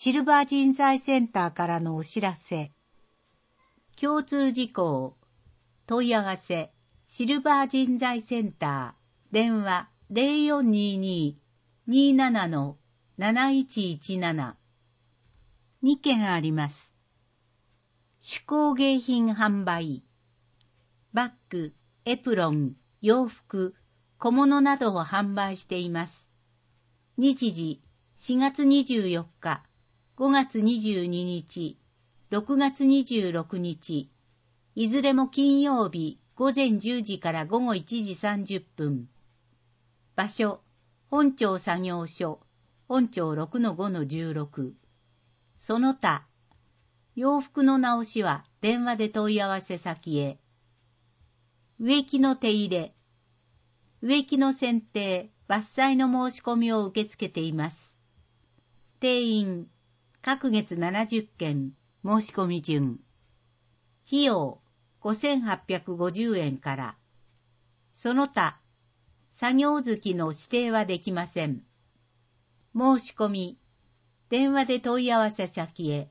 シルバー人材センターからのお知らせ。共通事項。問い合わせ。シルバー人材センター。電話 0422-27-7117。2件あります。手工芸品販売。バッグ、エプロン、洋服、小物などを販売しています。日時、4月24日、5月22日、6月26日、いずれも金曜日午前10時から午後1時30分。場所、本庁作業所、本庁 6-5-16。その他、洋服の直しは電話で問い合わせ先へ。植木の手入れ、植木の剪定、伐採の申し込みを受け付けています。定員、各月70件、申し込み順。費用、5,850円から。その他、作業月の指定はできません。申し込み、電話で問い合わせ先へ。